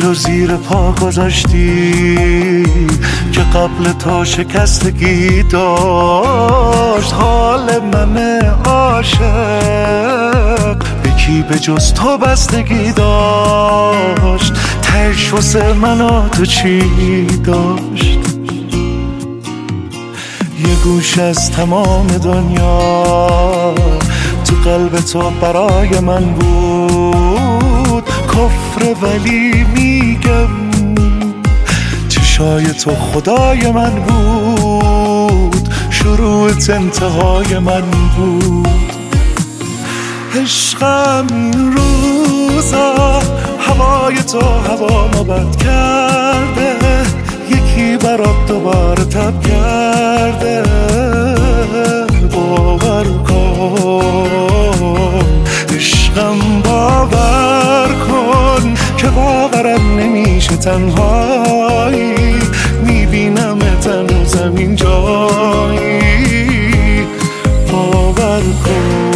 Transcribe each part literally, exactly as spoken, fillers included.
و زیر پا گذاشتی که قبل تو شکستگی داشت. حال من عاشق به کی به جز تو بستگی داشت؟ تهش واسه من و تو چی داشت؟ یه گوش از تمام دنیا تو قلب تو برای من بود کفر، ولی میگم چشای تو خدای من بود، شروعت انتهای من بود. عشقم این روزا هوای تو هوا ما بد کرده، یکی برات دوباره تب کرده. باور کن عشقم، باور کن که باورم نمیشه تنهایی میبینم هنوزم این جایی. باور کن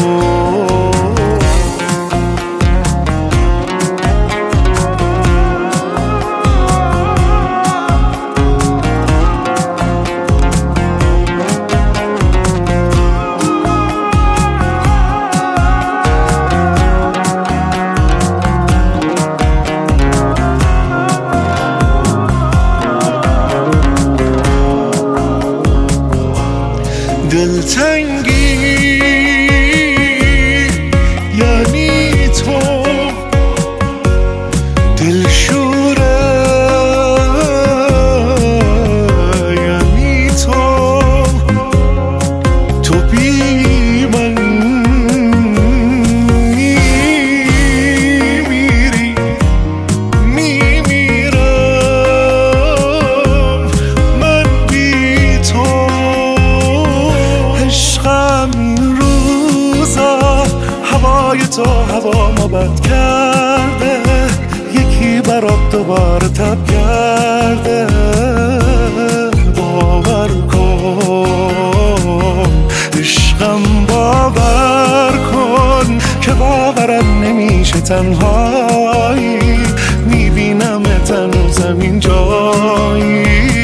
دلتنگی یعنی تو، دلشوره یعنی تو، تو بی من میمیری میمیرم من بی تو. این روزا هوای تو هوا ما بد کرده، یکی برات دوباره تب کرده. باور کن عشقم، باور کن که باورم نمیشه تنهایی میبینم هنوزم این جایی.